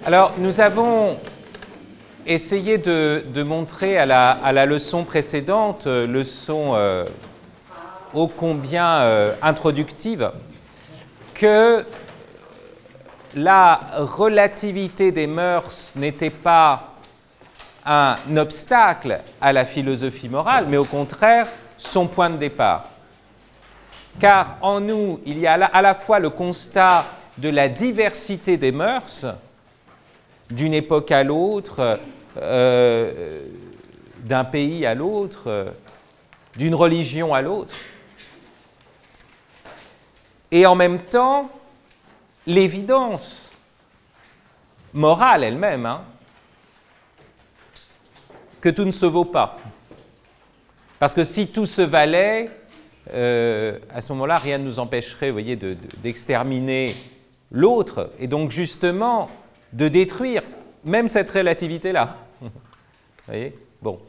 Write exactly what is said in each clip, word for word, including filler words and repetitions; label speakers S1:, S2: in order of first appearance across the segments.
S1: Alors, nous avons essayé de, de montrer à la, à la leçon précédente, euh, leçon euh, ô combien euh, introductive, que la relativité des mœurs n'était pas un obstacle à la philosophie morale, mais au contraire son point de départ. Car en nous, il y a à la fois le constat de la diversité des mœurs, d'une époque à l'autre, euh, d'un pays à l'autre, euh, d'une religion à l'autre, et en même temps, l'évidence morale elle-même, hein, que tout ne se vaut pas. Parce que si tout se valait, euh, à ce moment-là, rien ne nous empêcherait, vous voyez, de, de, d'exterminer l'autre, et donc justement de détruire même cette relativité-là. Vous voyez ? Bon.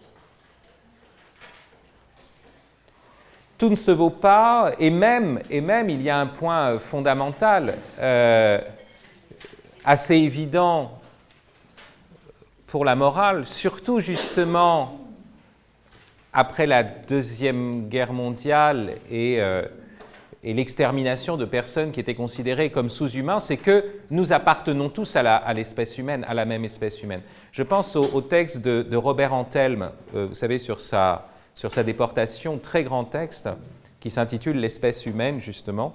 S1: Tout ne se vaut pas, et même, et même il y a un point fondamental, euh, assez évident pour la morale, surtout justement après la Deuxième Guerre mondiale et, euh, et l'extermination de personnes qui étaient considérées comme sous-humains, c'est que nous appartenons tous à, la, à l'espèce humaine, à la même espèce humaine. Je pense au, au texte de, de Robert Antelme, euh, vous savez, sur sa, sur sa déportation, très grand texte, qui s'intitule « L'espèce humaine », justement.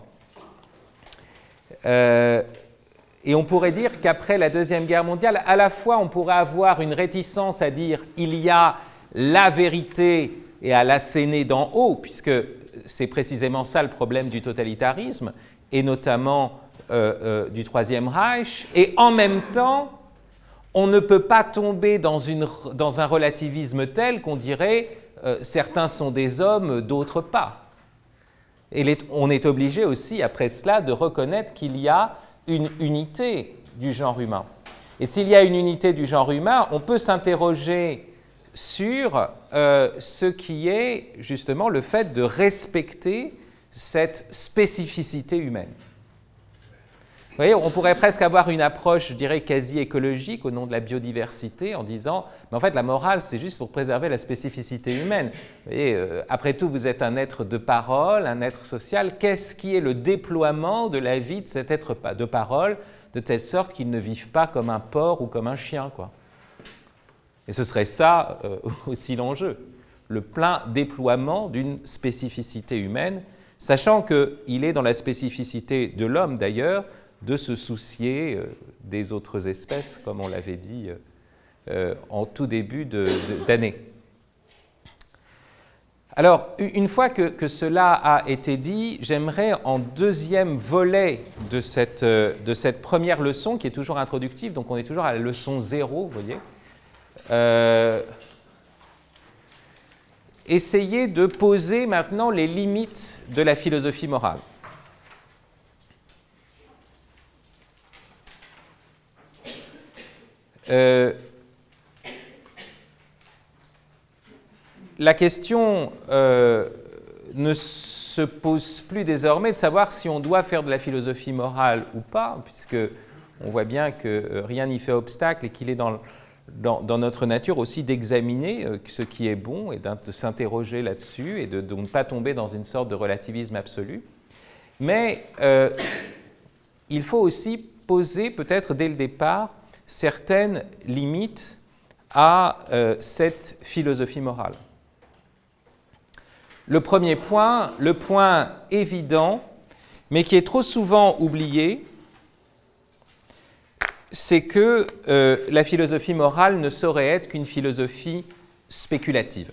S1: Euh, et on pourrait dire qu'après la Deuxième Guerre mondiale, à la fois on pourrait avoir une réticence à dire « il y a la vérité » et à l'asséner d'en haut, puisque c'est précisément ça le problème du totalitarisme, et notamment euh, euh, du Troisième Reich, et en même temps, on ne peut pas tomber dans, une, dans un relativisme tel qu'on dirait euh, certains sont des hommes, d'autres pas. Et les, on est obligé aussi, après cela, de reconnaître qu'il y a une unité du genre humain. Et s'il y a une unité du genre humain, on peut s'interroger sur euh, ce qui est justement le fait de respecter cette spécificité humaine. Vous voyez, on pourrait presque avoir une approche, je dirais, quasi écologique au nom de la biodiversité en disant, mais en fait, la morale, c'est juste pour préserver la spécificité humaine. Vous voyez, euh, après tout, vous êtes un être de parole, un être social. Qu'est-ce qui est le déploiement de la vie de cet être de parole, de telle sorte qu'il ne vive pas comme un porc ou comme un chien, quoi. Et ce serait ça euh, aussi l'enjeu, le plein déploiement d'une spécificité humaine, sachant qu'il est dans la spécificité de l'homme d'ailleurs de se soucier euh, des autres espèces, comme on l'avait dit euh, euh, en tout début de, de, d'année. Alors, une fois que, que cela a été dit, j'aimerais en deuxième volet de cette, euh, de cette première leçon, qui est toujours introductive, donc on est toujours à la leçon zéro, vous voyez, Euh, essayer de poser maintenant les limites de la philosophie morale. Euh, la question euh, ne se pose plus désormais de savoir si on doit faire de la philosophie morale ou pas, puisque on voit bien que rien n'y fait obstacle et qu'il est dans le Dans, dans notre nature aussi d'examiner euh, ce qui est bon et de s'interroger là-dessus et de, de ne pas tomber dans une sorte de relativisme absolu. Mais euh, il faut aussi poser peut-être dès le départ certaines limites à euh, cette philosophie morale. Le premier point, le point évident, mais qui est trop souvent oublié, c'est que euh, la philosophie morale ne saurait être qu'une philosophie spéculative.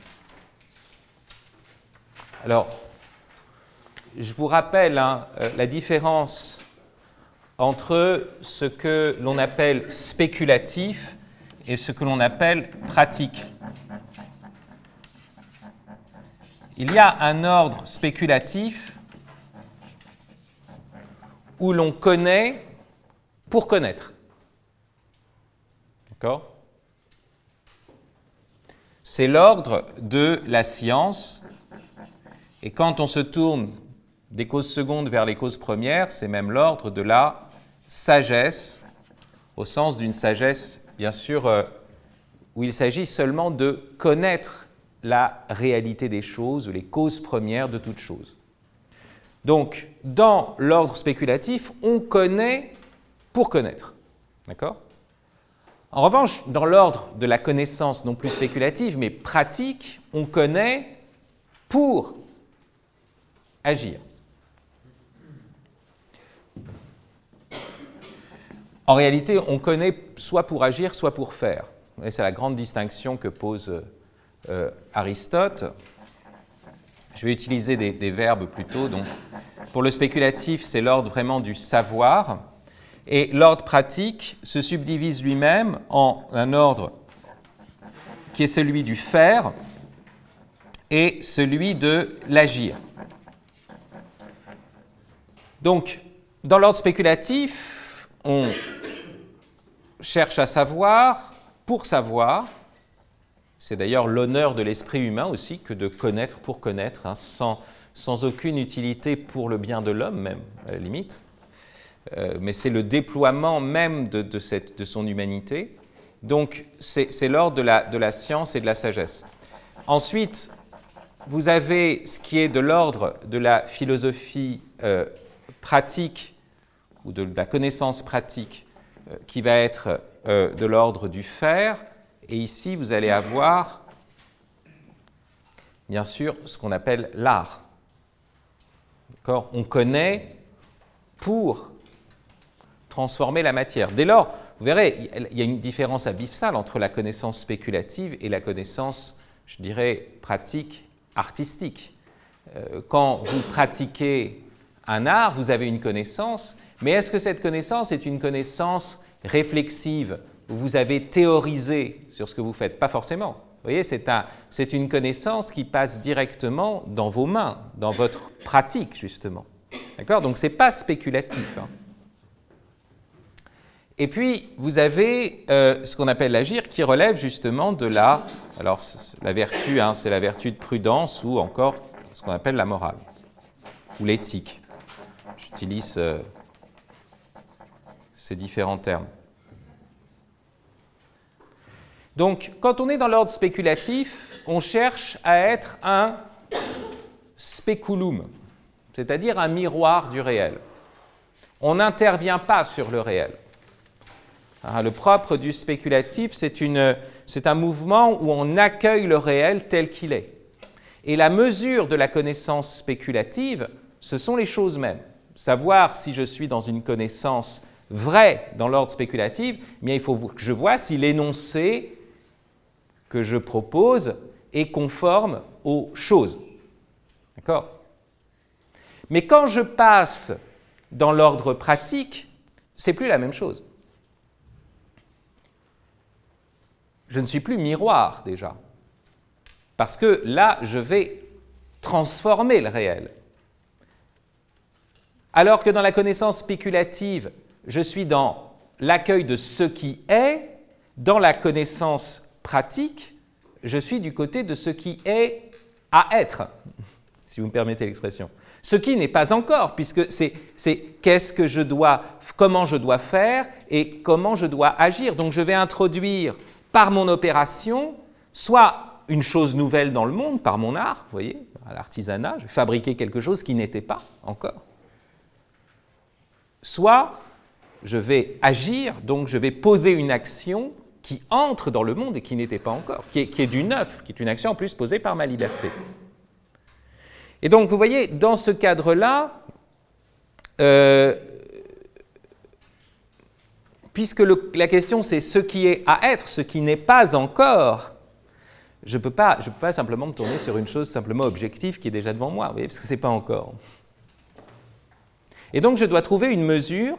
S1: Alors, je vous rappelle hein, euh, la différence entre ce que l'on appelle spéculatif et ce que l'on appelle pratique. Il y a un ordre spéculatif où l'on connaît pour connaître. D'accord ? C'est l'ordre de la science, et quand on se tourne des causes secondes vers les causes premières, c'est même l'ordre de la sagesse au sens d'une sagesse, bien sûr, euh, où il s'agit seulement de connaître la réalité des choses, ou les causes premières de toute chose. Donc, dans l'ordre spéculatif, on connaît pour connaître. D'accord ? En revanche, dans l'ordre de la connaissance non plus spéculative, mais pratique, on connaît pour agir. En réalité, on connaît soit pour agir, soit pour faire. Et c'est la grande distinction que pose euh, Aristote. Je vais utiliser des, des verbes plutôt. Donc, pour le spéculatif, c'est l'ordre vraiment du savoir. Et l'ordre pratique se subdivise lui-même en un ordre qui est celui du faire et celui de l'agir. Donc, dans l'ordre spéculatif, on cherche à savoir pour savoir. C'est d'ailleurs l'honneur de l'esprit humain aussi que de connaître pour connaître, hein, sans, sans aucune utilité pour le bien de l'homme même, à la limite. Euh, mais c'est le déploiement même de, de, cette, de son humanité. Donc, c'est, c'est l'ordre de la, de la science et de la sagesse. Ensuite, vous avez ce qui est de l'ordre de la philosophie euh, pratique ou de la connaissance pratique euh, qui va être euh, de l'ordre du faire. Et ici, vous allez avoir, bien sûr, ce qu'on appelle l'art. D'accord ? On connaît pour transformer la matière. Dès lors, vous verrez, il y a une différence abyssale entre la connaissance spéculative et la connaissance, je dirais, pratique, artistique. Euh, quand vous pratiquez un art, vous avez une connaissance, mais est-ce que cette connaissance est une connaissance réflexive, où vous avez théorisé sur ce que vous faites? Pas forcément. Vous voyez, c'est, un, c'est une connaissance qui passe directement dans vos mains, dans votre pratique, justement. D'accord ? Donc, ce n'est pas spéculatif. Hein. Et puis, vous avez euh, ce qu'on appelle l'agir, qui relève justement de la, alors la vertu, hein, c'est la vertu de prudence, ou encore ce qu'on appelle la morale, ou l'éthique. J'utilise euh, ces différents termes. Donc, quand on est dans l'ordre spéculatif, on cherche à être un speculum, c'est-à-dire un miroir du réel. On n'intervient pas sur le réel. Alors, le propre du spéculatif, c'est, une, c'est un mouvement où on accueille le réel tel qu'il est. Et la mesure de la connaissance spéculative, ce sont les choses mêmes. Savoir si je suis dans une connaissance vraie dans l'ordre spéculatif, eh bien, il faut que je vois si l'énoncé que je propose est conforme aux choses. D'accord ? Mais quand je passe dans l'ordre pratique, c'est plus la même chose. Je ne suis plus miroir déjà, parce que là, je vais transformer le réel. Alors que dans la connaissance spéculative, je suis dans l'accueil de ce qui est, dans la connaissance pratique, je suis du côté de ce qui est à être, si vous me permettez l'expression. Ce qui n'est pas encore, puisque c'est, c'est qu'est-ce que je dois, comment je dois faire et comment je dois agir. Donc je vais introduire par mon opération, soit une chose nouvelle dans le monde, par mon art, vous voyez, à l'artisanat, je vais fabriquer quelque chose qui n'était pas encore. Soit je vais agir, donc je vais poser une action qui entre dans le monde et qui n'était pas encore, qui est, qui est du neuf, qui est une action en plus posée par ma liberté. Et donc, vous voyez, dans ce cadre-là, euh, puisque le, la question c'est ce qui est à être, ce qui n'est pas encore, je ne peux pas, je peux pas simplement me tourner sur une chose simplement objective qui est déjà devant moi, vous voyez, parce que ce n'est pas encore. Et donc, je dois trouver une mesure,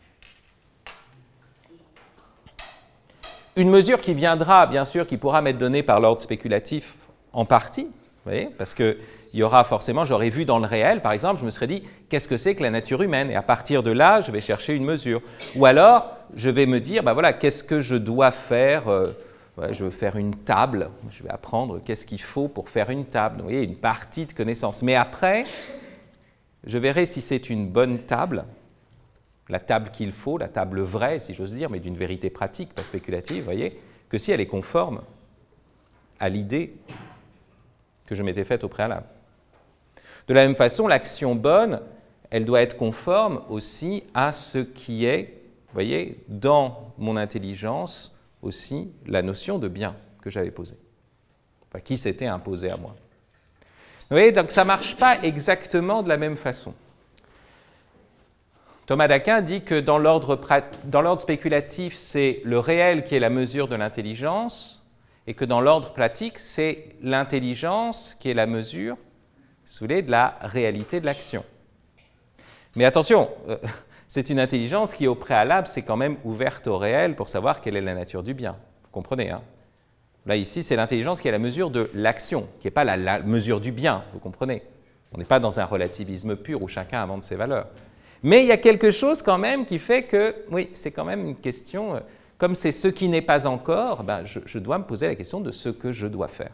S1: une mesure qui viendra, bien sûr, qui pourra m'être donnée par l'ordre spéculatif en partie, vous voyez, parce qu'il y aura forcément, j'aurais vu dans le réel, par exemple, je me serais dit, qu'est-ce que c'est que la nature humaine? Et à partir de là, je vais chercher une mesure. Ou alors, je vais me dire, ben voilà, qu'est-ce que je dois faire? euh, ouais, Je veux faire une table, je vais apprendre qu'est-ce qu'il faut pour faire une table. Donc, vous voyez, une partie de connaissance. Mais après, je verrai si c'est une bonne table la table qu'il faut, la table vraie, si j'ose dire, mais d'une vérité pratique, pas spéculative, vous voyez, que si elle est conforme à l'idée que je m'étais faite au préalable. De la même façon, l'action bonne, elle doit être conforme aussi à ce qui est, vous voyez, dans mon intelligence aussi, la notion de bien que j'avais posée, enfin, qui s'était imposée à moi. Vous voyez, donc ça ne marche pas exactement de la même façon. Thomas d'Aquin dit que dans l'ordre spéculatif, c'est le réel qui est la mesure de l'intelligence, et que dans l'ordre pratique, c'est l'intelligence qui est la mesure, si vous voulez, de la réalité de l'action. Mais attention, euh, c'est une intelligence qui, au préalable, c'est quand même ouverte au réel pour savoir quelle est la nature du bien. Vous comprenez, hein? Là, ici, c'est l'intelligence qui est la mesure de l'action, qui n'est pas la, la mesure du bien, vous comprenez? On n'est pas dans un relativisme pur où chacun invente ses valeurs. Mais il y a quelque chose quand même qui fait que, oui, c'est quand même une question, euh, comme c'est ce qui n'est pas encore, ben, je, je dois me poser la question de ce que je dois faire.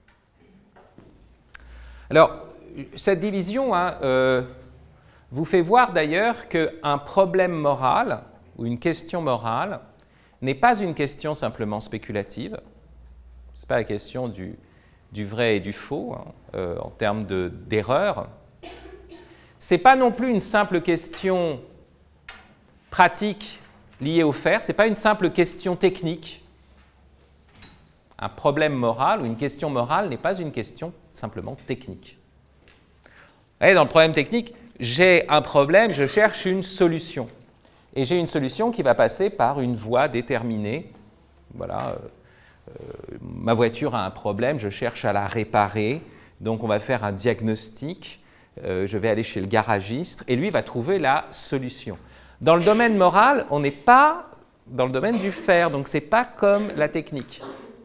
S1: Alors, cette division hein, euh, vous fait voir d'ailleurs qu'un problème moral ou une question morale n'est pas une question simplement spéculative. Ce n'est pas la question du, du vrai et du faux hein, euh, en termes de, d'erreur. Ce n'est pas non plus une simple question pratique liée au faire, ce n'est pas une simple question technique. Un problème moral ou une question morale n'est pas une question simplement technique. Et dans le problème technique, j'ai un problème, je cherche une solution. Et j'ai une solution qui va passer par une voie déterminée. Voilà, euh, euh, ma voiture a un problème, je cherche à la réparer, donc on va faire un diagnostic, euh, je vais aller chez le garagiste, et lui va trouver la solution. Dans le domaine moral, on n'est pas dans le domaine du faire, donc ce n'est pas comme la technique.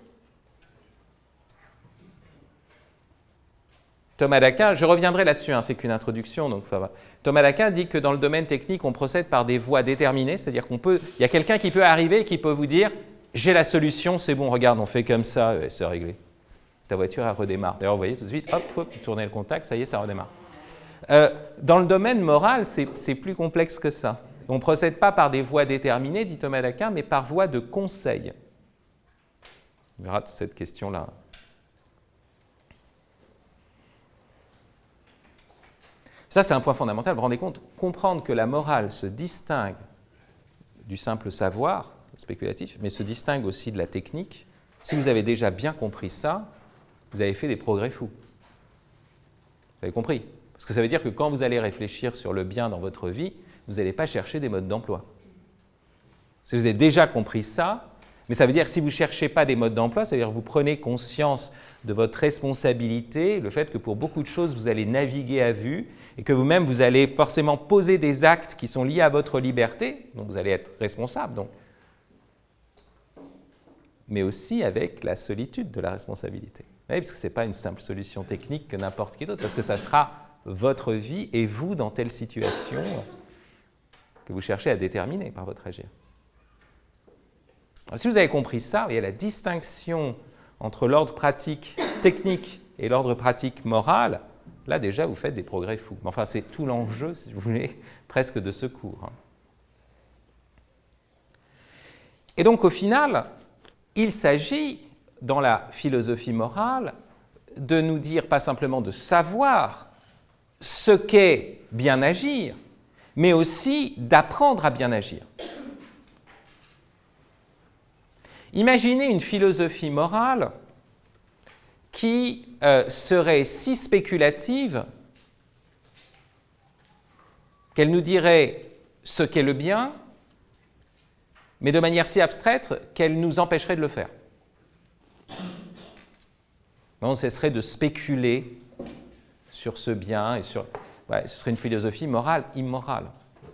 S1: Thomas d'Aquin, je reviendrai là-dessus, hein, c'est qu'une introduction, donc ça va. Thomas d'Aquin dit que dans le domaine technique, on procède par des voies déterminées, c'est-à-dire qu'on peut, il y a quelqu'un qui peut arriver et qui peut vous dire « j'ai la solution, c'est bon, regarde, on fait comme ça, et c'est réglé ». Ta voiture, elle redémarre. D'ailleurs, vous voyez tout de suite, hop, hop, vous tournez le contact, ça y est, ça redémarre. Euh, dans le domaine moral, c'est, c'est plus complexe que ça. On ne procède pas par des voies déterminées, dit Thomas d'Aquin, mais par voie de conseil. On verra toute cette question-là. Ça, c'est un point fondamental. Vous vous rendez compte, comprendre que la morale se distingue du simple savoir spéculatif, mais se distingue aussi de la technique. Si vous avez déjà bien compris ça, vous avez fait des progrès fous. Vous avez compris? Parce que ça veut dire que quand vous allez réfléchir sur le bien dans votre vie, vous n'allez pas chercher des modes d'emploi. Si vous avez déjà compris ça, mais ça veut dire que si vous ne cherchez pas des modes d'emploi, ça veut dire que vous prenez conscience de votre responsabilité, le fait que pour beaucoup de choses, vous allez naviguer à vue et que vous-même, vous allez forcément poser des actes qui sont liés à votre liberté, donc vous allez être responsable, donc. Mais aussi avec la solitude de la responsabilité. Vous voyez, parce que ce n'est pas une simple solution technique que n'importe qui d'autre, parce que ça sera votre vie et vous dans telle situation que vous cherchez à déterminer par votre agir. Alors, si vous avez compris ça, il y a la distinction entre l'ordre pratique technique et l'ordre pratique moral. Là, déjà, vous faites des progrès fous. Mais enfin, c'est tout l'enjeu, si vous voulez, presque de ce cours. Et donc, au final, il s'agit, dans la philosophie morale, de nous dire pas simplement de savoir ce qu'est bien agir, mais aussi d'apprendre à bien agir. Imaginez une philosophie morale qui euh, serait si spéculative qu'elle nous dirait ce qu'est le bien, mais de manière si abstraite qu'elle nous empêcherait de le faire. On cesserait de spéculer sur ce bien et sur... Ouais, ce serait une philosophie morale immorale.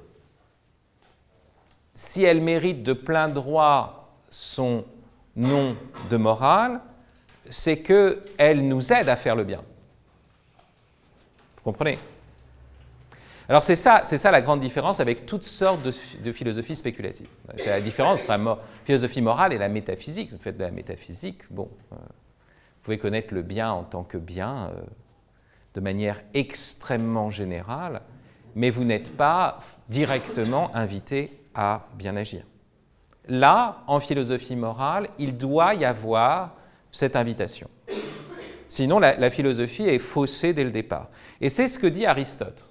S1: Si elle mérite de plein droit son nom de morale, c'est qu'elle nous aide à faire le bien. Vous comprenez? Alors c'est ça, c'est ça la grande différence avec toutes sortes de, de philosophies spéculatives. C'est la différence entre la mo- philosophie morale et la métaphysique. Vous faites de la métaphysique, bon, euh, vous pouvez connaître le bien en tant que bien euh, de manière extrêmement générale, mais vous n'êtes pas directement invité à bien agir. Là, en philosophie morale, il doit y avoir cette invitation. Sinon, la, la philosophie est faussée dès le départ. Et c'est ce que dit Aristote.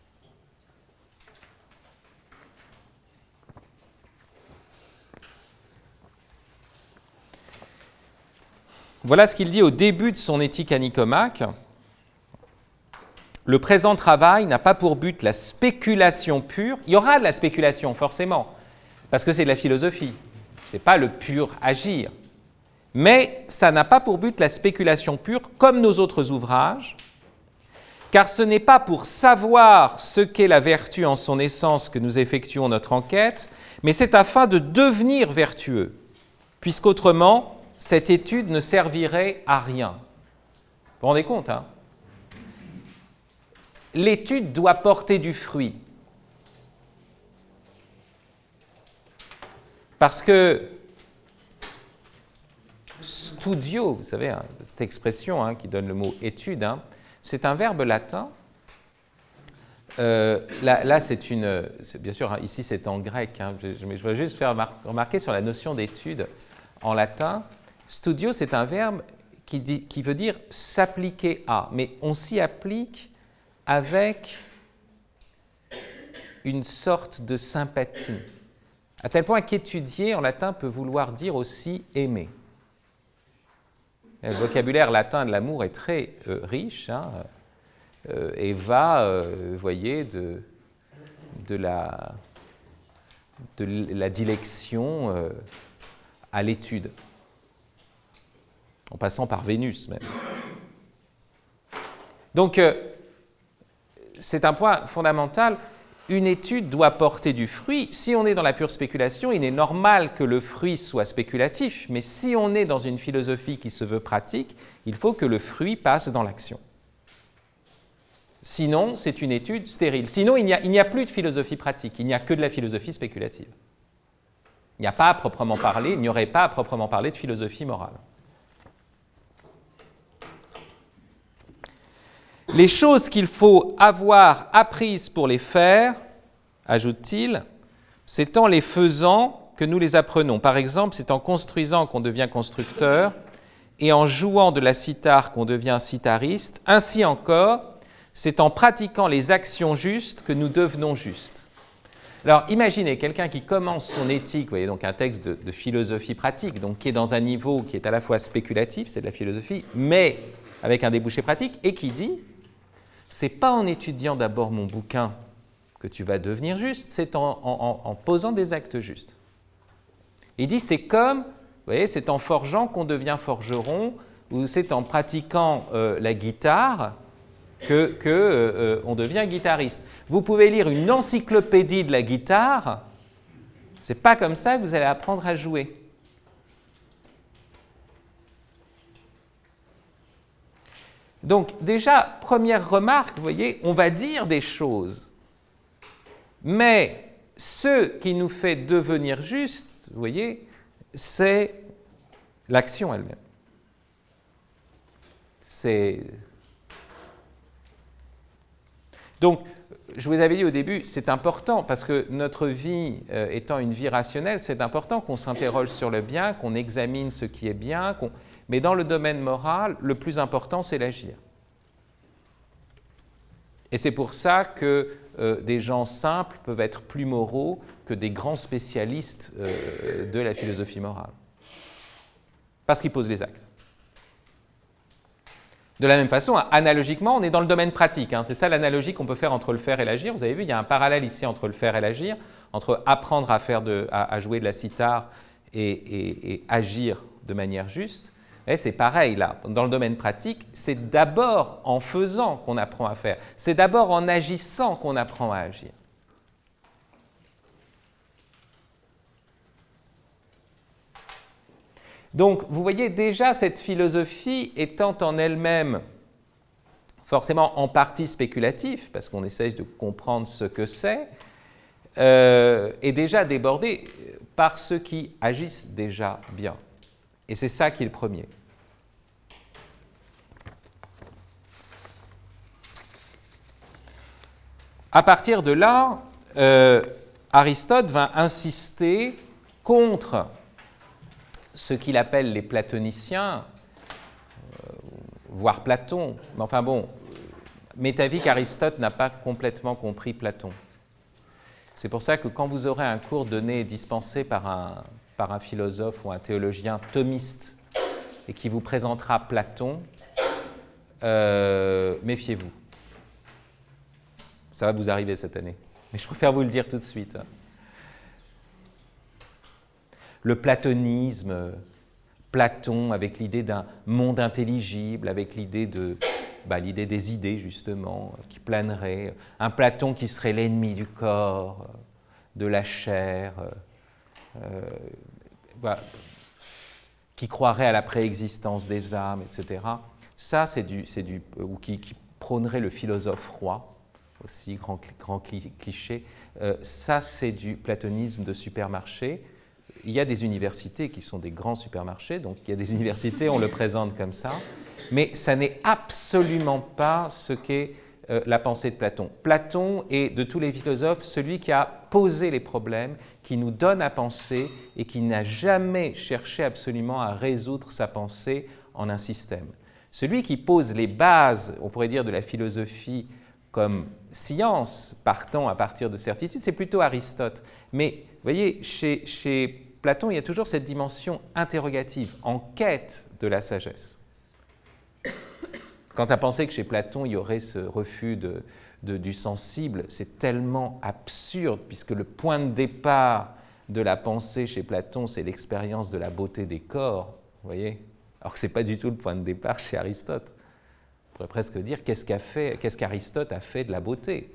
S1: Voilà ce qu'il dit au début de son Éthique à Nicomaque. Le présent travail n'a pas pour but la spéculation pure. Il y aura de la spéculation, forcément, parce que c'est de la philosophie. Ce n'est pas le pur agir. Mais ça n'a pas pour but la spéculation pure, comme nos autres ouvrages, car ce n'est pas pour savoir ce qu'est la vertu en son essence que nous effectuons notre enquête, mais c'est afin de devenir vertueux, puisqu'autrement, cette étude ne servirait à rien. Vous vous rendez compte, hein? L'étude doit porter du fruit. Parce que studio, vous savez, hein, cette expression hein, qui donne le mot étude, hein, c'est un verbe latin. Euh, là, là c'est une. C'est, bien sûr, hein, ici c'est en grec, hein, je, je, je voudrais juste faire remarquer sur la notion d'étude en latin. Studio, c'est un verbe qui, dit, qui veut dire s'appliquer à, mais on s'y applique avec une sorte de sympathie, à tel point qu'étudier en latin peut vouloir dire aussi aimer. Le vocabulaire latin de l'amour est très euh, riche hein, euh, et va, euh, vous voyez, de, de, la, de la dilection euh, à l'étude, en passant par Vénus même. Donc, euh, c'est un point fondamental. Une étude doit porter du fruit. Si on est dans la pure spéculation, il est normal que le fruit soit spéculatif, mais si on est dans une philosophie qui se veut pratique, il faut que le fruit passe dans l'action. Sinon, c'est une étude stérile. Sinon, il n'y a, il n'y a plus de philosophie pratique, il n'y a que de la philosophie spéculative. Il n'y a pas à proprement parler, il n'y aurait pas à proprement parler de philosophie morale. Les choses qu'il faut avoir apprises pour les faire, ajoute-t-il, c'est en les faisant que nous les apprenons. Par exemple, c'est en construisant qu'on devient constructeur et en jouant de la cithare qu'on devient cithariste. Ainsi encore, c'est en pratiquant les actions justes que nous devenons justes. Alors, imaginez quelqu'un qui commence son éthique, vous voyez, donc un texte de, de philosophie pratique, donc qui est dans un niveau qui est à la fois spéculatif, c'est de la philosophie, mais avec un débouché pratique, et qui dit « c'est pas en étudiant d'abord mon bouquin que tu vas devenir juste, c'est en, en, en posant des actes justes. » Il dit « c'est comme, vous voyez, c'est en forgeant qu'on devient forgeron, ou c'est en pratiquant euh, la guitare que, que euh, on devient guitariste. » Vous pouvez lire une encyclopédie de la guitare, c'est pas comme ça que vous allez apprendre à jouer. Donc déjà, première remarque, vous voyez, on va dire des choses, mais ce qui nous fait devenir juste, vous voyez, c'est l'action elle-même. C'est... Donc, je vous avais dit au début, c'est important, parce que notre vie euh, étant une vie rationnelle, c'est important qu'on s'interroge sur le bien, qu'on examine ce qui est bien, qu'on... mais dans le domaine moral, le plus important, c'est l'agir. Et c'est pour ça que euh, des gens simples peuvent être plus moraux que des grands spécialistes euh, de la philosophie morale. Parce qu'ils posent les actes. De la même façon, analogiquement, on est dans le domaine pratique. Hein. C'est ça l'analogie qu'on peut faire entre le faire et l'agir. Vous avez vu, il y a un parallèle ici entre le faire et l'agir, entre apprendre à, faire de, à, à jouer de la cithare et, et, et agir de manière juste. Et c'est pareil là, dans le domaine pratique, c'est d'abord en faisant qu'on apprend à faire. C'est d'abord en agissant qu'on apprend à agir. Donc, vous voyez déjà cette philosophie étant en elle-même forcément en partie spéculative, parce qu'on essaie de comprendre ce que c'est, euh, est déjà débordée par ceux qui agissent déjà bien. Et c'est ça qui est le premier. à partir de là, euh, Aristote va insister contre ce qu'il appelle les platoniciens, euh, voire Platon. Mais enfin bon, m'est avis qu'Aristote n'a pas complètement compris Platon. C'est pour ça que quand vous aurez un cours donné et dispensé par un, par un philosophe ou un théologien thomiste et qui vous présentera Platon, euh, méfiez-vous. Ça va vous arriver cette année. Mais je préfère vous le dire tout de suite. Le platonisme, Platon avec l'idée d'un monde intelligible, avec l'idée de, bah, l'idée des idées justement, qui planerait, un Platon qui serait l'ennemi du corps, de la chair, euh, bah, qui croirait à la préexistence des âmes, et cetera. Ça, c'est du, c'est du, ou qui, qui prônerait le philosophe roi, aussi grand, grand cliché. Euh, ça, c'est du platonisme de supermarché. Il y a des universités qui sont des grands supermarchés, donc il y a des universités, on le présente comme ça, mais ça n'est absolument pas ce qu'est euh, la pensée de Platon. Platon est, de tous les philosophes, celui qui a posé les problèmes, qui nous donne à penser et qui n'a jamais cherché absolument à résoudre sa pensée en un système. Celui qui pose les bases, on pourrait dire, de la philosophie comme science, partant à partir de certitudes, c'est plutôt Aristote. Mais vous voyez, chez, chez Platon, il y a toujours cette dimension interrogative, en quête de la sagesse. Quant à penser que chez Platon, il y aurait ce refus de, de, du sensible, c'est tellement absurde, puisque le point de départ de la pensée chez Platon, c'est l'expérience de la beauté des corps, vous voyez, alors que ce n'est pas du tout le point de départ chez Aristote. On pourrait presque dire, qu'est-ce qu'a fait, qu'est-ce qu'Aristote a fait de la beauté?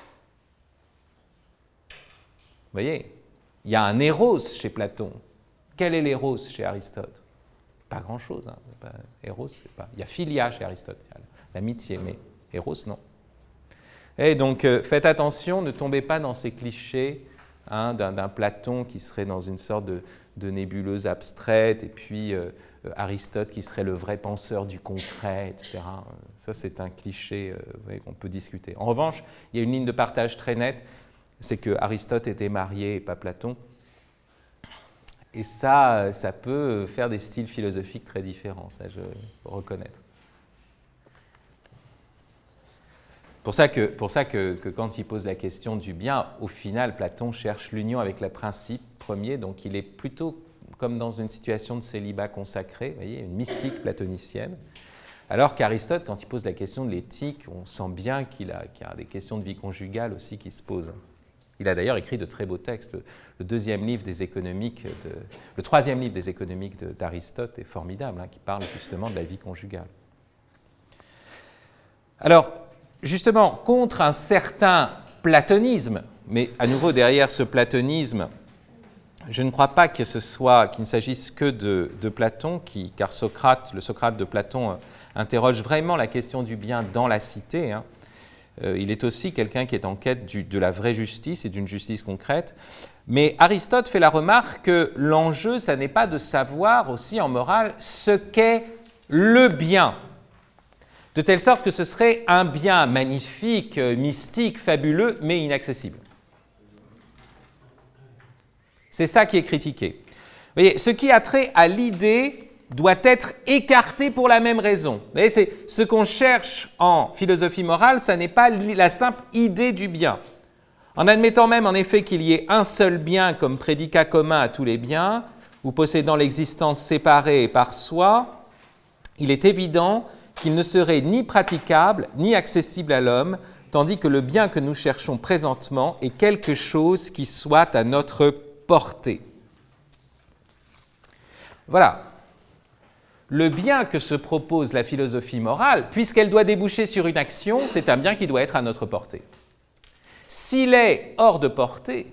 S1: Vous voyez, il y a un éros chez Platon. Quel est l'éros chez Aristote? Pas grand-chose. Hein. Pas, éros, c'est pas. Il y a philia chez Aristote, l'amitié, mais éros, non. Et donc, euh, faites attention, ne tombez pas dans ces clichés hein, d'un, d'un Platon qui serait dans une sorte de, de nébuleuse abstraite, et puis euh, Aristote qui serait le vrai penseur du concret, et cetera. Ça, c'est un cliché euh, vous voyez, qu'on peut discuter. En revanche, il y a une ligne de partage très nette, c'est que Aristote était marié et pas Platon. Et ça, ça peut faire des styles philosophiques très différents, ça je peux reconnaître. Pour ça, que, pour ça que, que quand il pose la question du bien, au final, Platon cherche l'union avec le principe premier, donc il est plutôt comme dans une situation de célibat consacré, vous voyez, une mystique platonicienne. Alors qu'Aristote, quand il pose la question de l'éthique, on sent bien qu'il a, qu'il y a des questions de vie conjugale aussi qui se posent. Il a d'ailleurs écrit de très beaux textes. Le, le deuxième livre des économiques, de, le troisième livre des économiques de, d'Aristote est formidable, hein, qui parle justement de la vie conjugale. Alors, justement, contre un certain platonisme, mais à nouveau derrière ce platonisme, je ne crois pas que ce soit, qu'il ne s'agisse que de, de Platon, qui, car Socrate, le Socrate de Platon euh, interroge vraiment la question du bien dans la cité, hein. Euh, il est aussi quelqu'un qui est en quête du, de la vraie justice et d'une justice concrète. Mais Aristote fait la remarque que l'enjeu, ça n'est pas de savoir aussi en morale ce qu'est le bien, de telle sorte que ce serait un bien magnifique, mystique, fabuleux, mais inaccessible. C'est ça qui est critiqué. Vous voyez, ce qui a trait à l'idée doit être écarté pour la même raison. Vous voyez, c'est ce qu'on cherche en philosophie morale, ça n'est pas la simple idée du bien. En admettant même en effet qu'il y ait un seul bien comme prédicat commun à tous les biens, ou possédant l'existence séparée et par soi, il est évident qu'il ne serait ni praticable ni accessible à l'homme, tandis que le bien que nous cherchons présentement est quelque chose qui soit à notre portée. Voilà. Le bien que se propose la philosophie morale, puisqu'elle doit déboucher sur une action, c'est un bien qui doit être à notre portée. S'il est hors de portée,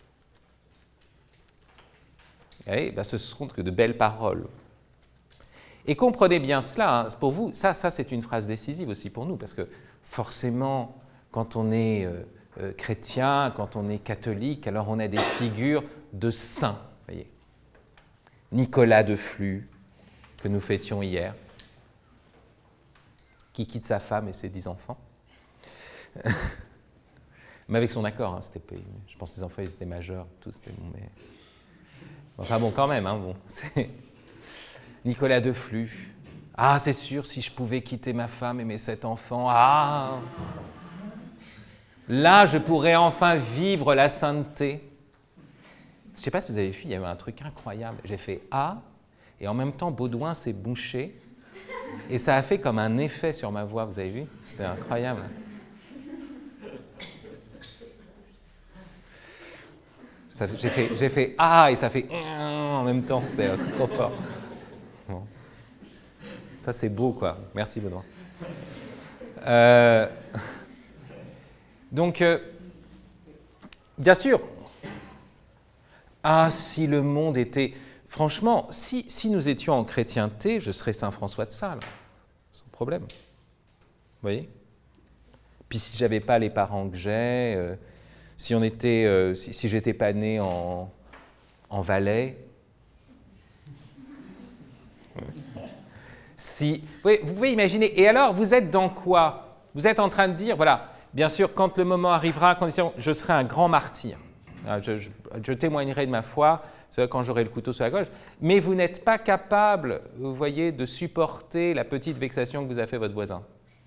S1: eh ben, ce ne seront que de belles paroles. Et comprenez bien cela, hein, pour vous, ça, ça c'est une phrase décisive aussi pour nous, parce que forcément, quand on est euh, euh, chrétien, quand on est catholique, alors on a des figures de saints, voyez. Nicolas de Flux, que nous fêtions hier, qui quitte sa femme et ses dix enfants. Mais avec son accord, hein, c'était pas, je pense que les enfants ils étaient majeurs, tout c'était bon, mais... Enfin bon, quand même, hein, bon. C'est... Nicolas Deflux. Ah, c'est sûr, si je pouvais quitter ma femme et mes sept enfants, ah là, je pourrais enfin vivre la sainteté. Je ne sais pas si vous avez vu, il y avait un truc incroyable. J'ai fait « Ah » et en même temps, Baudouin s'est bouché et ça a fait comme un effet sur ma voix, vous avez vu? C'était incroyable. Ça, j'ai, fait, j'ai fait « Ah » et ça fait « en même temps, c'était euh, trop fort. Bon. Ça, c'est beau, quoi. Merci, Baudouin. Euh... Donc, euh, bien sûr, ah, si le monde était... Franchement, si, si nous étions en chrétienté, je serais Saint François de Sales, sans problème. Vous voyez? Puis si je n'avais pas les parents que j'ai, euh, si, on était, euh, si, si j'étais pas né en, en Valais, si, oui, vous pouvez imaginer. Et alors, vous êtes dans quoi? Vous êtes en train de dire, voilà... Bien sûr, quand le moment arrivera, à condition, je serai un grand martyr. Je, je, je témoignerai de ma foi quand j'aurai le couteau sur la gorge. Mais vous n'êtes pas capable, vous voyez, de supporter la petite vexation que vous a fait votre voisin.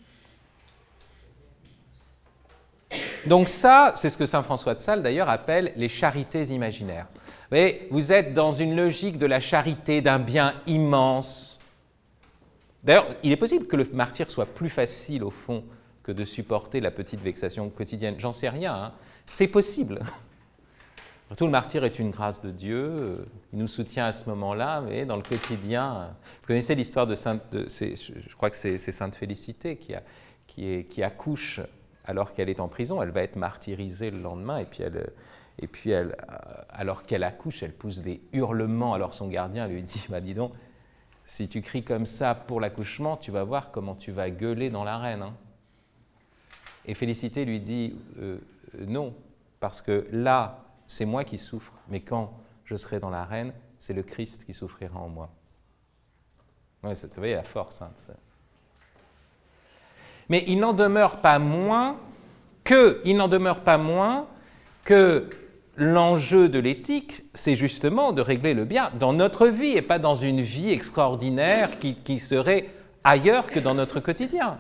S1: Donc ça, c'est ce que saint François de Sales, d'ailleurs, appelle les charités imaginaires. Vous voyez, vous êtes dans une logique de la charité, d'un bien immense. D'ailleurs, il est possible que le martyr soit plus facile, au fond, que de supporter la petite vexation quotidienne. J'en sais rien, hein. C'est possible. Surtout, le martyr est une grâce de Dieu, il nous soutient à ce moment-là, mais dans le quotidien... Vous connaissez l'histoire de Sainte... De, c'est, je crois que c'est, c'est Sainte Félicité qui, a, qui, est, qui accouche alors qu'elle est en prison. Elle va être martyrisée le lendemain, et puis, elle, et puis elle, alors qu'elle accouche, elle pousse des hurlements. Alors son gardien lui dit, bah, dis donc, si tu cries comme ça pour l'accouchement, tu vas voir comment tu vas gueuler dans l'arène, hein. Et Félicité lui dit euh, « Non, parce que là, c'est moi qui souffre, mais quand je serai dans l'arène, c'est le Christ qui souffrira en moi. » Ouais, vous voyez la force. Hein, ça. Mais il n'en demeure pas moins que, il n'en demeure pas moins que l'enjeu de l'éthique, c'est justement de régler le bien dans notre vie et pas dans une vie extraordinaire qui, qui serait ailleurs que dans notre quotidien.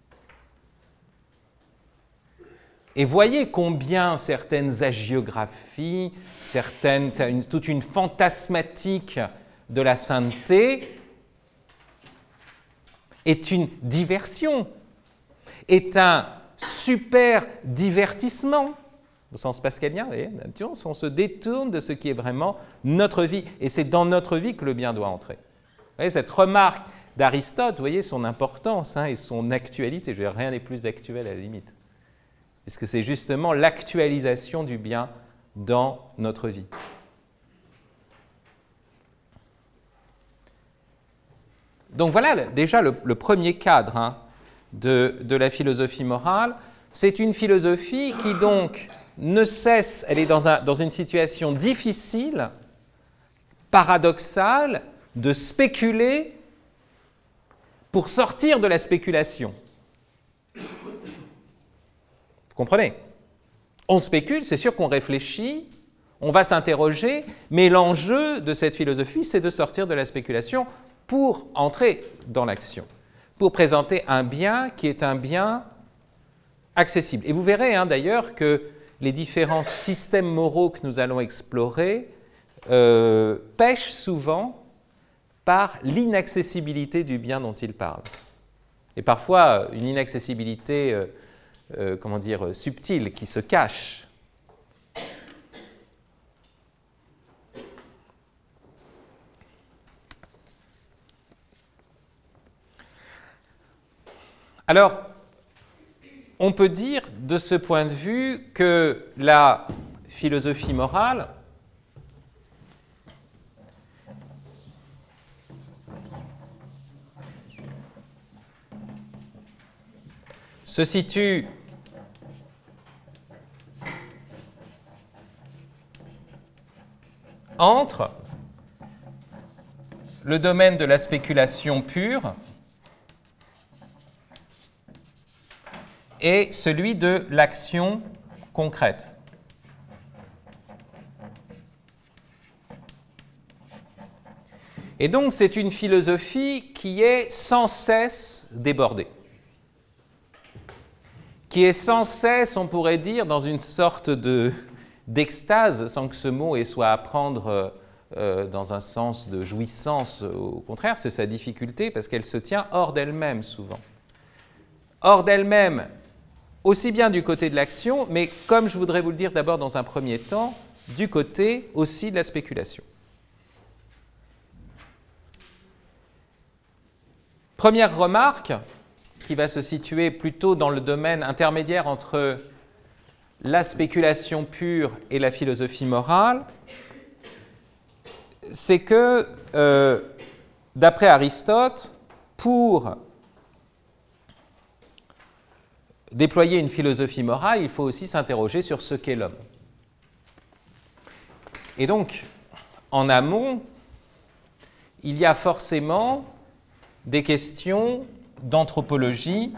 S1: Et voyez combien certaines hagiographies, certaines, une, toute une fantasmatique de la sainteté est une diversion, est un super divertissement, au sens pascalien, vous voyez, on se détourne de ce qui est vraiment notre vie, et c'est dans notre vie que le bien doit entrer. Vous voyez, cette remarque d'Aristote, vous voyez son importance hein, et son actualité, je veux dire, rien n'est plus actuel à la limite. Puisque c'est justement l'actualisation du bien dans notre vie. Donc voilà déjà le, le premier cadre hein, de, de la philosophie morale. C'est une philosophie qui donc ne cesse, elle est dans, un, dans une situation difficile, paradoxale, de spéculer pour sortir de la spéculation. Vous comprenez? On spécule, c'est sûr qu'on réfléchit, on va s'interroger, mais l'enjeu de cette philosophie, c'est de sortir de la spéculation pour entrer dans l'action, pour présenter un bien qui est un bien accessible. Et vous verrez hein, d'ailleurs que les différents systèmes moraux que nous allons explorer euh, pêchent souvent par l'inaccessibilité du bien dont ils parlent. Et parfois, une inaccessibilité... Euh, Euh, comment dire, subtil, qui se cache. Alors, on peut dire de ce point de vue que la philosophie morale se situe entre le domaine de la spéculation pure et celui de l'action concrète. Et donc, c'est une philosophie qui est sans cesse débordée, qui est sans cesse, on pourrait dire, dans une sorte de, d'extase, sans que ce mot soit à prendre euh, dans un sens de jouissance. Au contraire, c'est sa difficulté, parce qu'elle se tient hors d'elle-même, souvent. Hors d'elle-même, aussi bien du côté de l'action, mais comme je voudrais vous le dire d'abord dans un premier temps, du côté aussi de la spéculation. Première remarque, qui va se situer plutôt dans le domaine intermédiaire entre la spéculation pure et la philosophie morale, c'est que, euh, d'après Aristote, pour déployer une philosophie morale, il faut aussi s'interroger sur ce qu'est l'homme. Et donc, en amont, il y a forcément des questions d'anthropologie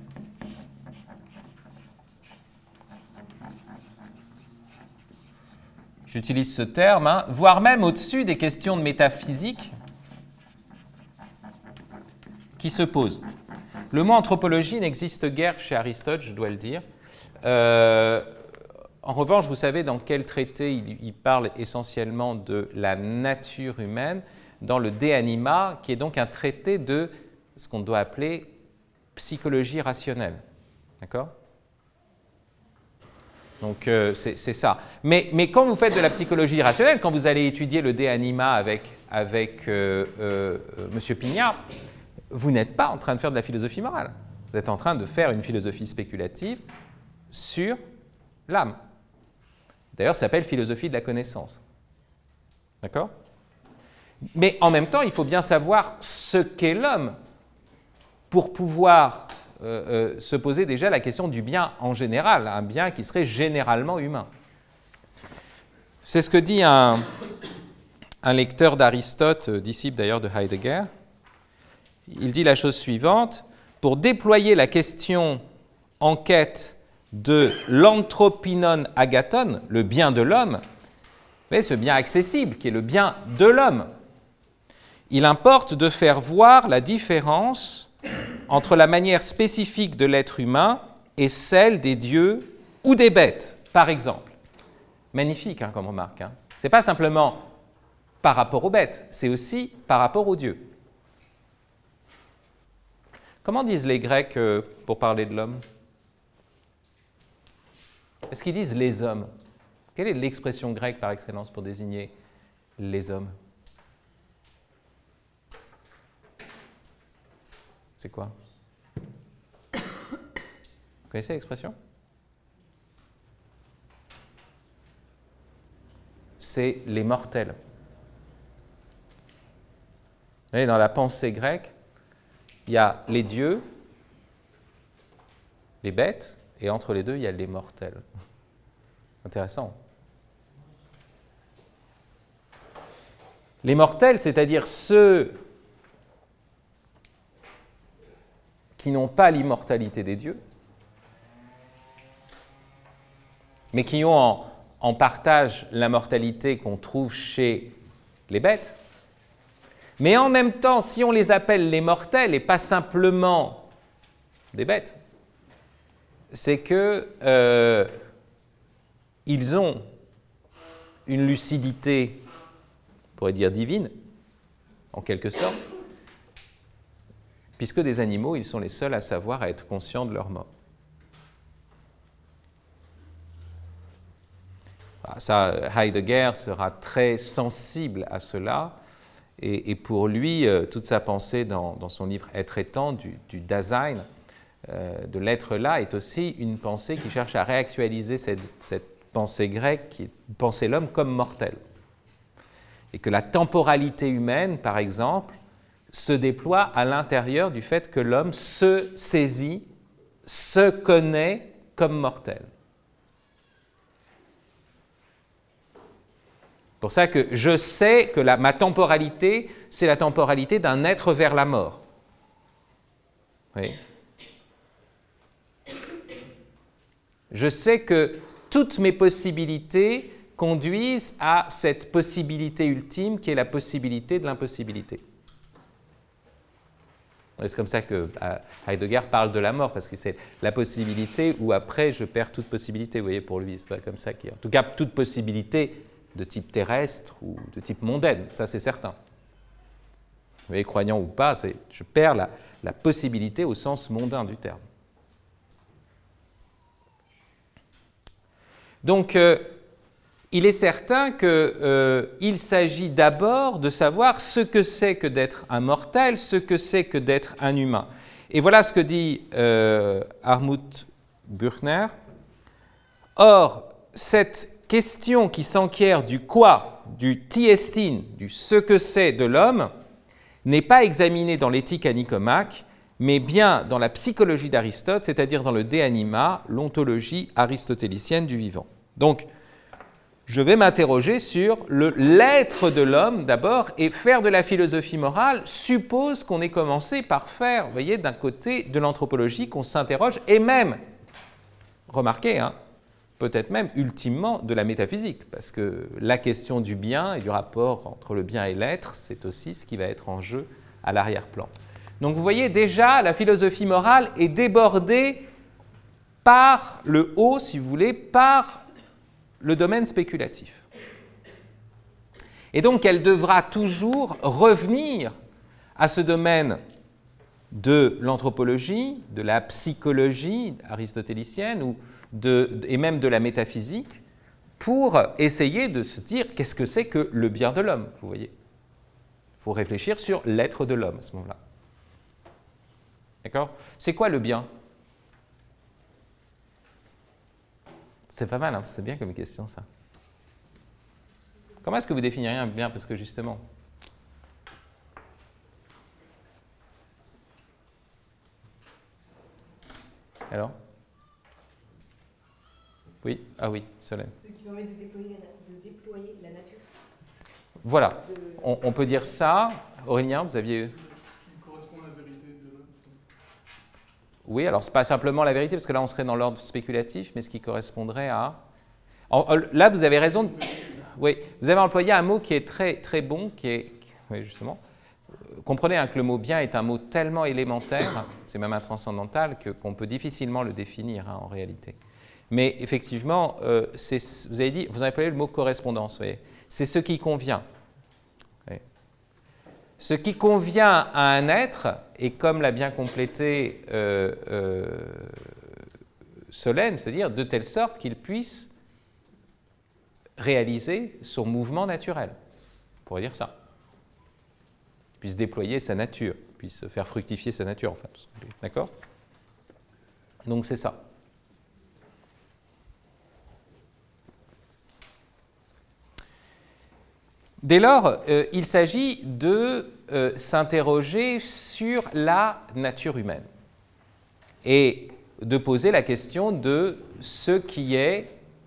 S1: j'utilise ce terme, hein, voire même au-dessus des questions de métaphysique qui se posent. Le mot anthropologie n'existe guère chez Aristote, je dois le dire. Euh, en revanche, vous savez dans quel traité il, il parle essentiellement de la nature humaine, dans le De Anima, qui est donc un traité de ce qu'on doit appeler psychologie rationnelle. D'accord ? Donc, euh, c'est, c'est ça. Mais, mais quand vous faites de la psychologie rationnelle, quand vous allez étudier le De Anima avec, avec euh, euh, M. Pignat, vous n'êtes pas en train de faire de la philosophie morale. Vous êtes en train de faire une philosophie spéculative sur l'âme. D'ailleurs, ça s'appelle philosophie de la connaissance. D'accord ? Mais en même temps, il faut bien savoir ce qu'est l'homme pour pouvoir euh, euh, se poser déjà la question du bien en général, un bien qui serait généralement humain. C'est ce que dit un, un lecteur d'Aristote, disciple d'ailleurs de Heidegger. Il dit la chose suivante: pour déployer la question en quête de l'anthropinon agathon, le bien de l'homme, mais ce bien accessible qui est le bien de l'homme, il importe de faire voir la différence entre la manière spécifique de l'être humain et celle des dieux ou des bêtes, par exemple. Magnifique hein, comme remarque. Hein. Ce n'est pas simplement par rapport aux bêtes, c'est aussi par rapport aux dieux. Comment disent les Grecs euh, pour parler de l'homme ? Est-ce qu'ils disent les hommes ? Quelle est l'expression grecque par excellence pour désigner les hommes ? C'est quoi ? Vous connaissez l'expression ? C'est les mortels. Vous voyez, dans la pensée grecque, il y a les dieux, les bêtes, et entre les deux, il y a les mortels. Intéressant. Les mortels, c'est-à-dire ceux qui n'ont pas l'immortalité des dieux, mais qui ont en, en partage la mortalité qu'on trouve chez les bêtes. Mais en même temps, si on les appelle les mortels et pas simplement des bêtes, c'est que euh, ils ont une lucidité, on pourrait dire divine, en quelque sorte, puisque des animaux, ils sont les seuls à savoir, à être conscients de leur mort. Ça, Heidegger sera très sensible à cela, et, et pour lui, euh, toute sa pensée dans, dans son livre « Être étant » du, du Dasein, euh, de l'être là, est aussi une pensée qui cherche à réactualiser cette, cette pensée grecque, qui pensait l'homme comme mortel. Et que la temporalité humaine, par exemple, se déploie à l'intérieur du fait que l'homme se saisit, se connaît comme mortel. C'est pour ça que je sais que la, ma temporalité, c'est la temporalité d'un être vers la mort. Oui. Je sais que toutes mes possibilités conduisent à cette possibilité ultime qui est la possibilité de l'impossibilité. C'est comme ça que Heidegger parle de la mort, parce que c'est la possibilité où après je perds toute possibilité. Vous voyez, pour lui, c'est pas comme ça qu'il y a. En tout cas, toute possibilité de type terrestre ou de type mondaine, ça c'est certain. Vous voyez, croyant ou pas, c'est, je perds la, la possibilité au sens mondain du terme. Donc, euh, il est certain qu'il euh, s'agit d'abord de savoir ce que c'est que d'être un mortel, ce que c'est que d'être un humain. Et voilà ce que dit euh, Hartmut Büchner. Or, cette question qui s'enquiert du quoi, du tiestin, du ce que c'est de l'homme, n'est pas examinée dans l'éthique à Nicomaque, mais bien dans la psychologie d'Aristote, c'est-à-dire dans le De Anima, l'ontologie aristotélicienne du vivant. Donc, je vais m'interroger sur le l'être de l'homme d'abord, et faire de la philosophie morale suppose qu'on ait commencé par faire, vous voyez, d'un côté de l'anthropologie, qu'on s'interroge, et même, remarquez, hein, peut-être même ultimement de la métaphysique, parce que la question du bien et du rapport entre le bien et l'être, c'est aussi ce qui va être en jeu à l'arrière-plan. Donc vous voyez déjà, la philosophie morale est débordée par le haut, si vous voulez, par le domaine spéculatif. Et donc, elle devra toujours revenir à ce domaine de l'anthropologie, de la psychologie aristotélicienne ou de, et même de la métaphysique pour essayer de se dire qu'est-ce que c'est que le bien de l'homme, vous voyez. Il faut réfléchir sur l'être de l'homme à ce moment-là. D'accord ? C'est quoi le bien ? C'est pas mal, hein, c'est bien comme question, ça. Comment est-ce que vous définiriez un bien ? Parce que justement... Alors ? Oui ? Ah oui, Solène.
S2: Ce qui permet de déployer la, de déployer la nature.
S1: Voilà,
S2: de...
S1: on, on peut dire ça. Aurélien, vous aviez...
S3: Ce qui correspond à la vérité de l'homme.
S1: Oui, alors ce n'est pas simplement la vérité, parce que là on serait dans l'ordre spéculatif, mais ce qui correspondrait à... En, là vous avez raison, de... oui, vous avez employé un mot qui est très, très bon, qui est, oui, justement, comprenez hein, que le mot bien est un mot tellement élémentaire, c'est même un transcendantal, que, qu'on peut difficilement le définir hein, en réalité. Mais effectivement, euh, c'est, vous avez dit, vous avez employé le mot correspondance, vous voyez, c'est ce qui convient. Oui. Ce qui convient à un être, et comme l'a bien complété euh, euh, Solène, c'est-à-dire de telle sorte qu'il puisse réaliser son mouvement naturel, on pourrait dire ça, puisse déployer sa nature, puisse faire fructifier sa nature, enfin, d'accord ? Donc c'est ça. Dès lors, euh, il s'agit de euh, s'interroger sur la nature humaine et de poser la question de ce qui est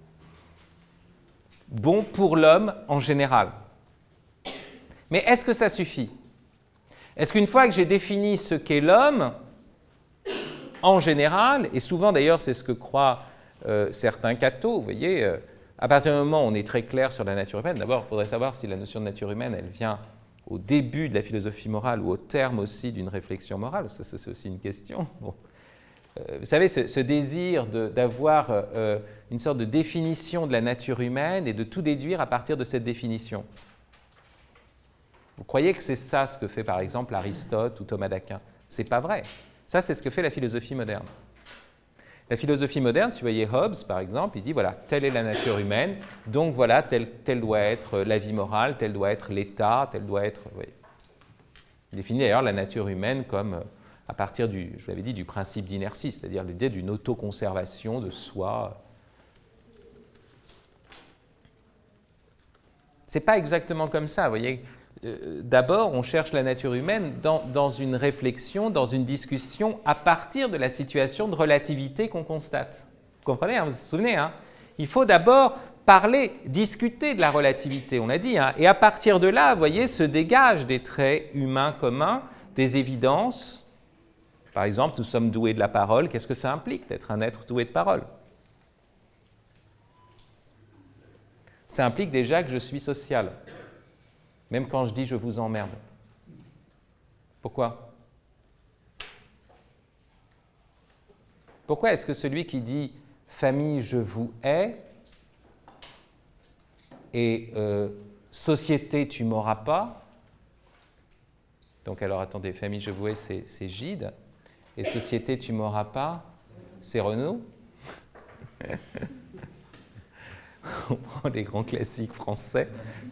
S1: bon pour l'homme en général. Mais est-ce que ça suffit ? Est-ce qu'une fois que j'ai défini ce qu'est l'homme, en général, et souvent d'ailleurs c'est ce que croient euh, certains cathos, vous voyez, euh, à partir du moment où on est très clair sur la nature humaine, d'abord il faudrait savoir si la notion de nature humaine, elle vient au début de la philosophie morale ou au terme aussi d'une réflexion morale, ça, ça c'est aussi une question. Bon. Euh, vous savez, ce, ce désir de, d'avoir euh, une sorte de définition de la nature humaine et de tout déduire à partir de cette définition. Vous croyez que c'est ça ce que fait par exemple Aristote ou Thomas d'Aquin ? Ce n'est pas vrai. Ça, c'est ce que fait la philosophie moderne. La philosophie moderne, si vous voyez Hobbes, par exemple, il dit, voilà, telle est la nature humaine, donc voilà, telle, telle doit être la vie morale, telle doit être l'État, telle doit être... Oui. Il définit d'ailleurs la nature humaine comme, à partir du, je vous l'avais dit, du principe d'inertie, c'est-à-dire l'idée d'une autoconservation de soi. Ce n'est pas exactement comme ça, vous voyez. D'abord, on cherche la nature humaine dans, dans une réflexion, dans une discussion à partir de la situation de relativité qu'on constate. Vous comprenez, hein, vous vous souvenez hein, il faut d'abord parler, discuter de la relativité, on l'a dit, hein, et à partir de là, vous voyez, se dégagent des traits humains communs, des évidences. Par exemple, nous sommes doués de la parole, qu'est-ce que ça implique d'être un être doué de parole ? ça implique déjà que je suis social. Même quand je dis « je vous emmerde ». Pourquoi ? Pourquoi est-ce que celui qui dit « famille, je vous hais » et euh, « société, tu m'auras pas », donc alors attendez, « famille, je vous hais », c'est Gide, et « société, tu m'auras pas », c'est Renaud. On prend les grands classiques français.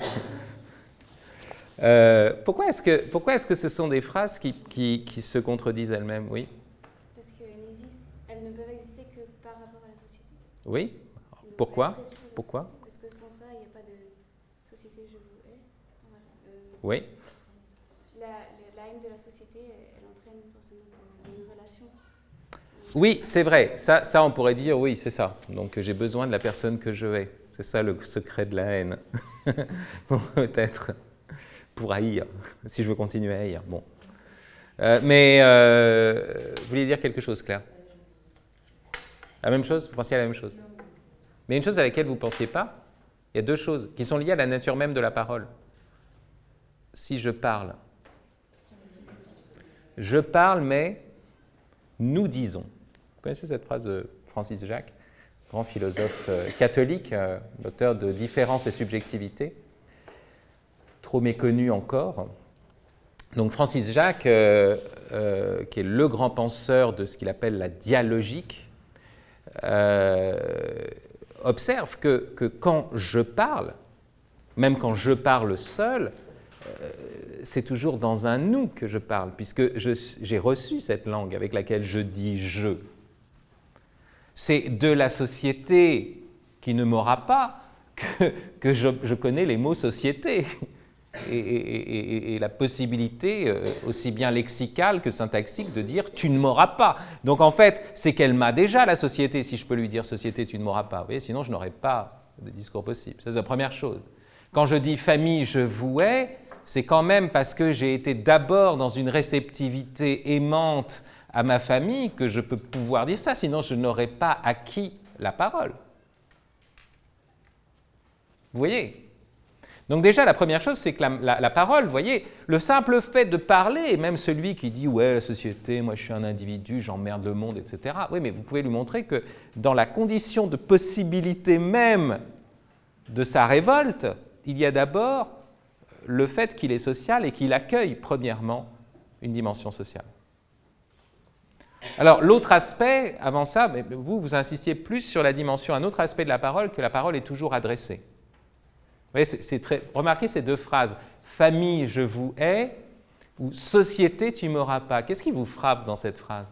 S1: Euh, pourquoi est-ce que, pourquoi est-ce que ce sont des phrases qui, qui, qui se contredisent elles-mêmes? Oui.
S4: Parce qu'elles ne peuvent exister que par rapport à la société.
S1: Oui.
S4: Donc,
S1: Pourquoi? Pourquoi?
S4: Société, parce que sans ça, il n'y a pas de société, je vous hais. Voilà. Euh,
S1: Oui.
S4: La, la haine de la société, elle entraîne forcément une relation.
S1: Oui, c'est vrai. Ça, ça, on pourrait dire, oui, c'est ça. Donc, j'ai besoin de la personne que je hais. C'est ça le secret de la haine. Peut-être. Pour haïr, si je veux continuer à haïr. Bon. Euh, mais euh, vous vouliez dire quelque chose, Claire? La même chose? Vous pensiez à la même chose? Mais une chose à laquelle vous ne pensiez pas, il y a deux choses qui sont liées à la nature même de la parole. Si je parle, je parle, mais nous disons. Vous connaissez cette phrase de Francis Jacques, grand philosophe euh, catholique, euh, l'auteur de Différence et subjectivité, trop méconnu encore. Donc Francis Jacques, euh, euh, qui est le grand penseur de ce qu'il appelle la dialogique, euh, observe que, que quand je parle, même quand je parle seul, euh, c'est toujours dans un « nous » que je parle, puisque j'ai reçu cette langue avec laquelle je dis « je ». C'est de la société qui ne m'aura pas que, que je, je connais les mots « société ». Et, et, et, et la possibilité, euh, aussi bien lexicale que syntaxique, de dire « tu ne m'auras pas ». Donc en fait, c'est qu'elle m'a déjà, la société, si je peux lui dire « société, tu ne m'auras pas ». Vous voyez, sinon je n'aurais pas de discours possible. Ça, c'est la première chose. Quand je dis « famille, je vous hais », c'est quand même parce que j'ai été d'abord dans une réceptivité aimante à ma famille que je peux pouvoir dire ça, sinon je n'aurais pas acquis la parole. Vous voyez ? Donc déjà, la première chose, c'est que la, la, la parole, vous voyez, le simple fait de parler, et même celui qui dit « ouais, la société, moi je suis un individu, j'emmerde le monde, et cetera » Oui, mais vous pouvez lui montrer que dans la condition de possibilité même de sa révolte, il y a d'abord le fait qu'il est social et qu'il accueille, premièrement, une dimension sociale. Alors, l'autre aspect, avant ça, vous, vous insistiez plus sur la dimension, un autre aspect de la parole, que la parole est toujours adressée. Vous voyez, c'est très... Remarquez ces deux phrases. « Famille, je vous hais » ou « Société, tu ne m'auras pas ». Qu'est-ce qui vous frappe dans cette phrase?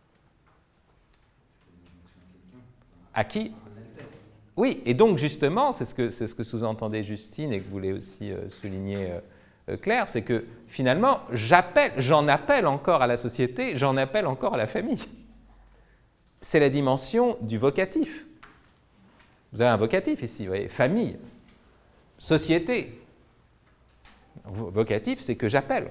S1: À qui? Oui, et donc justement, c'est ce que, c'est ce que sous-entendait Justine et que voulait aussi euh, souligner euh, Claire, c'est que finalement, j'appelle, j'en appelle encore à la société, j'en appelle encore à la famille. C'est la dimension du vocatif. Vous avez un vocatif ici, vous voyez, famille. Société. Vocatif, c'est que j'appelle.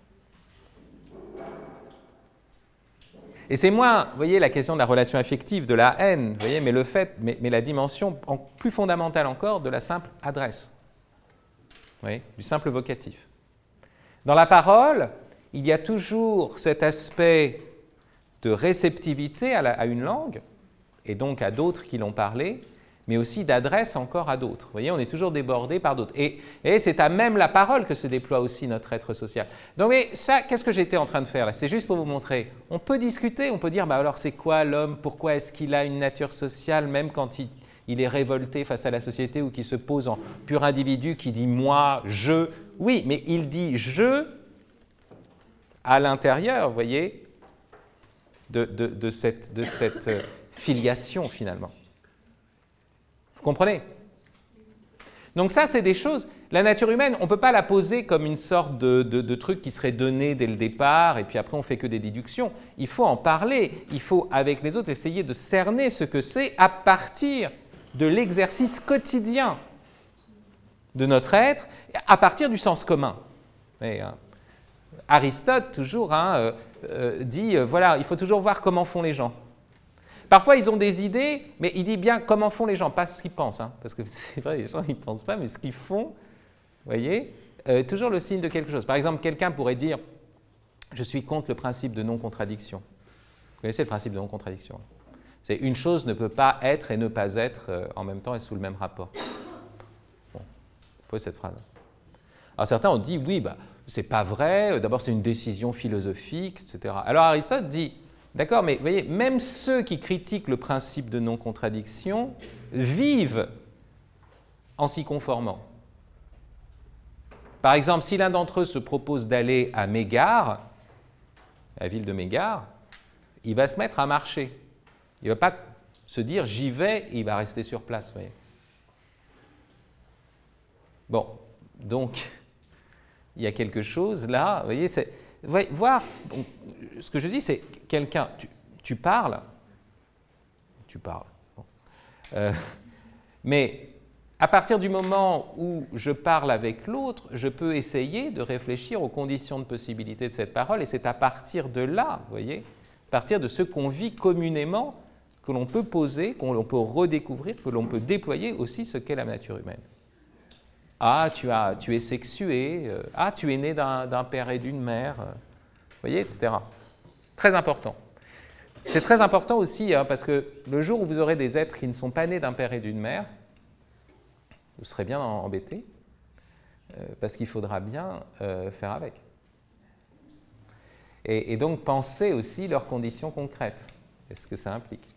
S1: Et c'est moins, vous voyez, la question de la relation affective, de la haine, vous voyez, mais le fait, mais, mais la dimension en, plus fondamentale encore de la simple adresse. Vous voyez, du simple vocatif. Dans la parole, il y a toujours cet aspect de réceptivité à, la, à une langue, et donc à d'autres qui l'ont parlé, mais aussi d'adresse encore à d'autres. Vous voyez, on est toujours débordé par d'autres. Et, et c'est à même la parole que se déploie aussi notre être social. Donc, mais ça, qu'est-ce que j'étais en train de faire là? C'est juste pour vous montrer. On peut discuter, on peut dire, bah alors c'est quoi l'homme? Pourquoi est-ce qu'il a une nature sociale, même quand il, il est révolté face à la société ou qu'il se pose en pur individu qui dit moi, je? Oui, mais il dit je à l'intérieur, vous voyez, de, de, de cette, de cette filiation finalement. Vous comprenez? Donc ça, c'est des choses... La nature humaine, on ne peut pas la poser comme une sorte de, de, de truc qui serait donné dès le départ, et puis après on ne fait que des déductions. Il faut en parler, il faut, avec les autres, essayer de cerner ce que c'est à partir de l'exercice quotidien de notre être, à partir du sens commun. Et, hein, Aristote, toujours, hein, euh, euh, dit, euh, voilà, il faut toujours voir comment font les gens. Parfois, ils ont des idées, mais il dit bien comment font les gens, pas ce qu'ils pensent. Hein, parce que c'est vrai, les gens, ils ne pensent pas, mais ce qu'ils font, vous voyez, euh, toujours le signe de quelque chose. Par exemple, quelqu'un pourrait dire « Je suis contre le principe de non-contradiction ». Vous connaissez le principe de non-contradiction? C'est une chose ne peut pas être et ne pas être euh, en même temps et sous le même rapport. Bon, pose cette phrase. Alors certains ont dit « Oui, bah, c'est pas vrai, d'abord c'est une décision philosophique, et cetera » Alors Aristote dit « D'accord, mais vous voyez, même ceux qui critiquent le principe de non-contradiction vivent en s'y conformant. Par exemple, si l'un d'entre eux se propose d'aller à Mégare, la ville de Mégare, il va se mettre à marcher. Il ne va pas se dire « j'y vais » et il va rester sur place. Vous voyez. Bon, donc, il y a quelque chose là, vous voyez, c'est, vous voyez voir, donc, ce que je dis, c'est quelqu'un, tu, tu parles, tu parles, bon. euh, mais à partir du moment où je parle avec l'autre, je peux essayer de réfléchir aux conditions de possibilité de cette parole, et c'est à partir de là, vous voyez, à partir de ce qu'on vit communément, que l'on peut poser, qu'on peut redécouvrir, que l'on peut déployer aussi ce qu'est la nature humaine. Ah, tu, as, tu es sexué, euh, ah, tu es né d'un, d'un père et d'une mère, euh, vous voyez, et cetera. Très important. C'est très important aussi, hein, parce que le jour où vous aurez des êtres qui ne sont pas nés d'un père et d'une mère, vous serez bien embêtés, euh, parce qu'il faudra bien euh, faire avec. Et, et donc penser aussi leurs conditions concrètes, et ce que ça implique.